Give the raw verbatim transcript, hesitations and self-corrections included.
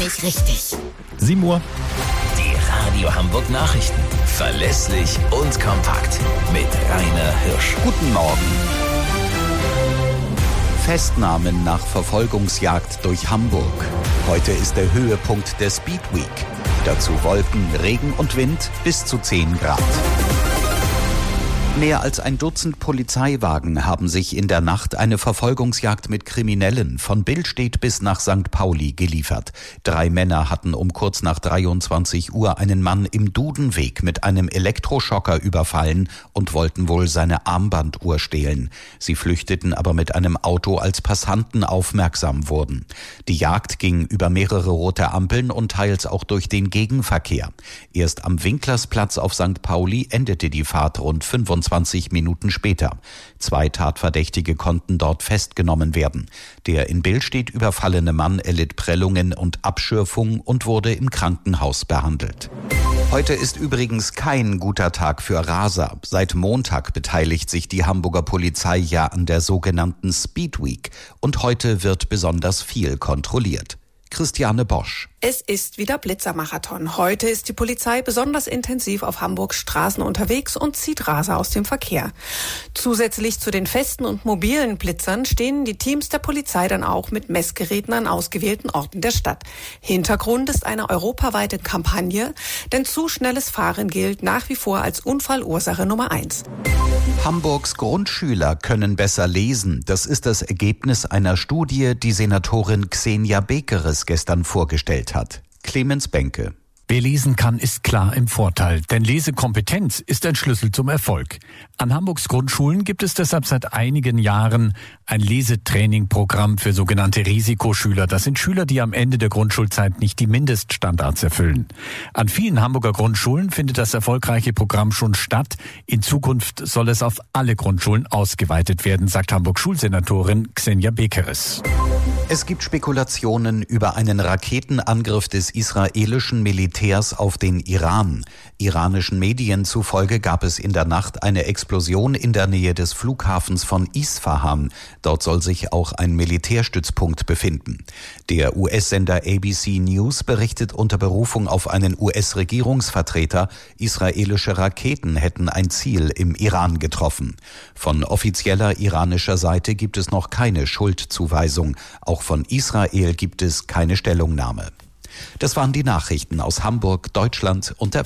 ich richtig. sieben Uhr. Die Radio Hamburg Nachrichten. Verlässlich und kompakt. Mit Rainer Hirsch. Guten Morgen. Festnahmen nach Verfolgungsjagd durch Hamburg. Heute ist der Höhepunkt der Speed Week. Dazu Wolken, Regen und Wind bis zu zehn Grad. Mehr als ein Dutzend Polizeiwagen haben sich in der Nacht eine Verfolgungsjagd mit Kriminellen von Billstedt bis nach Sankt Pauli geliefert. Drei Männer hatten um kurz nach dreiundzwanzig Uhr einen Mann im Dudenweg mit einem Elektroschocker überfallen und wollten wohl seine Armbanduhr stehlen. Sie flüchteten aber mit einem Auto, als Passanten aufmerksam wurden. Die Jagd ging über mehrere rote Ampeln und teils auch durch den Gegenverkehr. Erst am Winklersplatz auf Sankt Pauli endete die Fahrt rund fünfundzwanzig Minuten später. Zwei Tatverdächtige konnten dort festgenommen werden. Der in Billstedt überfallene Mann erlitt Prellungen und Abschürfung und wurde im Krankenhaus behandelt. Heute ist übrigens kein guter Tag für Raser. Seit Montag beteiligt sich die Hamburger Polizei ja an der sogenannten Speed Week. Und heute wird besonders viel kontrolliert. Christiane Bosch. Es ist wieder Blitzermarathon. Heute ist die Polizei besonders intensiv auf Hamburgs Straßen unterwegs und zieht Raser aus dem Verkehr. Zusätzlich zu den festen und mobilen Blitzern stehen die Teams der Polizei dann auch mit Messgeräten an ausgewählten Orten der Stadt. Hintergrund ist eine europaweite Kampagne, denn zu schnelles Fahren gilt nach wie vor als Unfallursache Nummer eins. Hamburgs Grundschüler können besser lesen. Das ist das Ergebnis einer Studie, die Senatorin Xenia Bekeres gestern vorgestellt hat. Clemens Benke. Wer lesen kann, ist klar im Vorteil, denn Lesekompetenz ist ein Schlüssel zum Erfolg. An Hamburgs Grundschulen gibt es deshalb seit einigen Jahren ein Lesetrainingprogramm für sogenannte Risikoschüler. Das sind Schüler, die am Ende der Grundschulzeit nicht die Mindeststandards erfüllen. An vielen Hamburger Grundschulen findet das erfolgreiche Programm schon statt. In Zukunft soll es auf alle Grundschulen ausgeweitet werden, sagt Hamburgs Schulsenatorin Xenia Bekeres. Es gibt Spekulationen über einen Raketenangriff des israelischen Militärs auf den Iran. Iranischen Medien zufolge gab es in der Nacht eine Explosion in der Nähe des Flughafens von Isfahan. Dort soll sich auch ein Militärstützpunkt befinden. Der U S-Sender A B C News berichtet unter Berufung auf einen U S-Regierungsvertreter, israelische Raketen hätten ein Ziel im Iran getroffen. Von offizieller iranischer Seite gibt es noch keine Schuldzuweisung. Auch von Israel gibt es keine Stellungnahme. Das waren die Nachrichten aus Hamburg, Deutschland und der